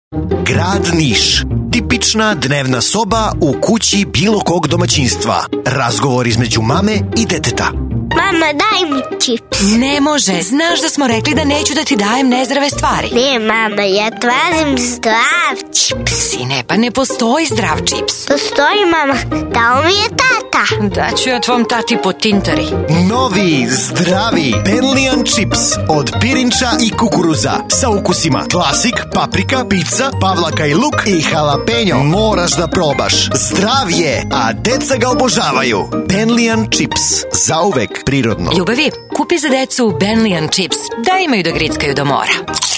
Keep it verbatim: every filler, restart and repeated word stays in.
Grad Niš. Tipična dnevna soba u kući bilo kog domaćinstva. Razgovor između mame i deteta. Mama, daj mi čips. Ne može, znaš da smo rekli da neću da ti dajem nezdrave stvari. Ne, mama, ja tražim zdrav čips. Sine, pa ne postoji zdrav čips. Postoji, mama, dao mi je tata. Daću ja tvom tati po tintari. Novi, zdravi Benlian čips od pirinča i kukuruza sa ukusima klasik, paprika, pizza, pavlaka i luk i jalapeño. Moraš da probaš. Zdrav je, a deca ga obožavaju. Benlian čips. Zauvek prirodno. Ljubavi, kupi za decu Benlian čips, da imaju da grickaju do mora.